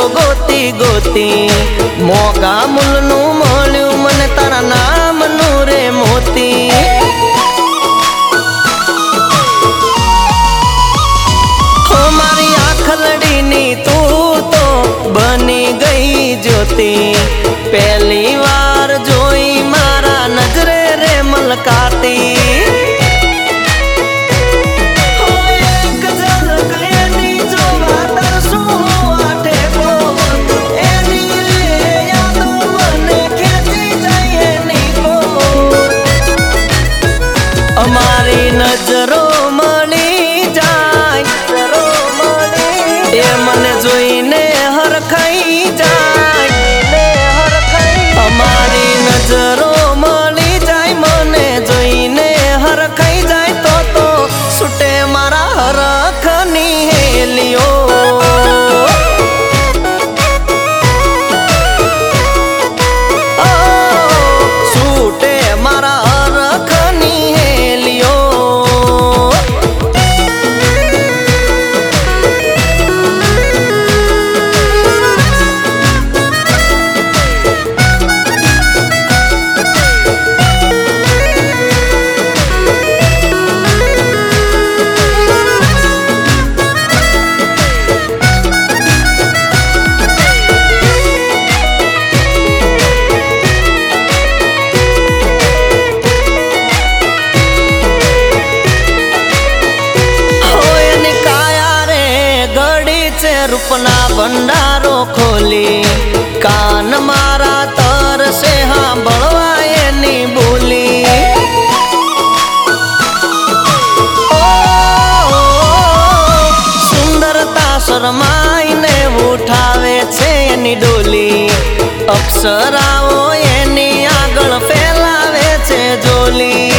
ગોતી ગોતી મોગા મૂલનું મળ્યું મને તારા નામનું રે મોતી મારી આખલડીની તું તો બની ગઈ જ્યોતિ પહેલી વાર જોઈ મારા નજરે રે મલકાતી અમારી નજરો મળી જાય એ મને જોઈને હરખાઈ જાય અમારી નજરો મળી જાય મને જોઈને હરખાઈ જાય તો છૂટે મારા હરખની હેલીઓ છૂટે મારા હરખની હેલીઓ રૂપના ભંડારો ખોલી કાન મારા તરસે સાંભળવા એની બોલી સુંદરતા શરમાઈને ઉઠાવે છે એની ડોલી અપ્સરાઓ એની આગળ ફેલાવે છે જોલી